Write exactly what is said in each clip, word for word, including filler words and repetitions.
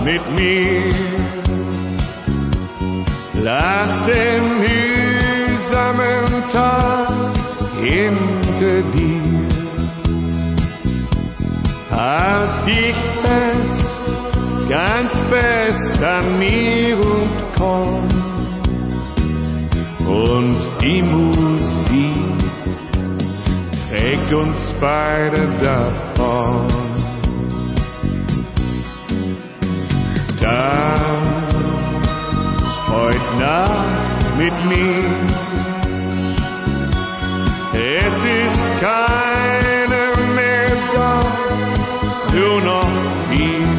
mit mir. Lass den mühsamen Tag hinter dir. Halt dich fest, ganz fest an mir und komm. Und die Musik trägt uns beide davon. Tanz heute Nacht mit mir. Es ist keine mehr da, nur noch wir.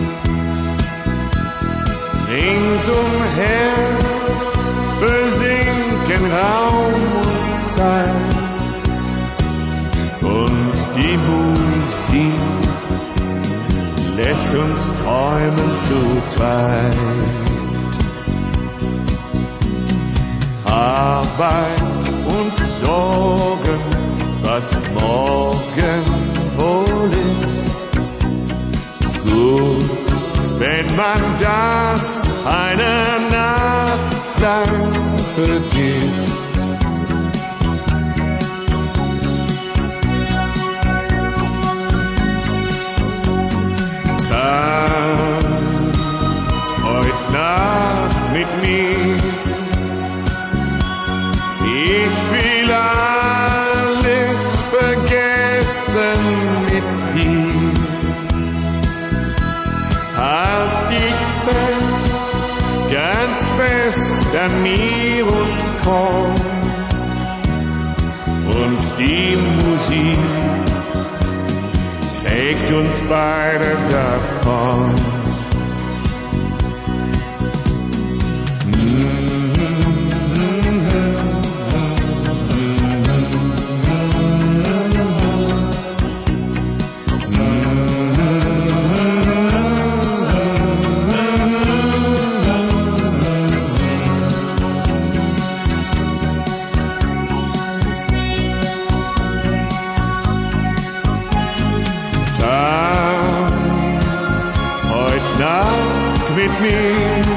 Ringsumher versinken Raum und Zeit. Und die Musik lässt uns träumen zu zweit. Arbeit und Sorgen, was morgen wohl ist. Gut, wenn man das eine Nacht lang vergisst. Heut Nacht mit mir. Ich will alles vergessen mit dir. Halt dich fest, ganz fest an mir und komm. Und die Musik trägt uns beide davon. Tanz heut Nacht mit mir.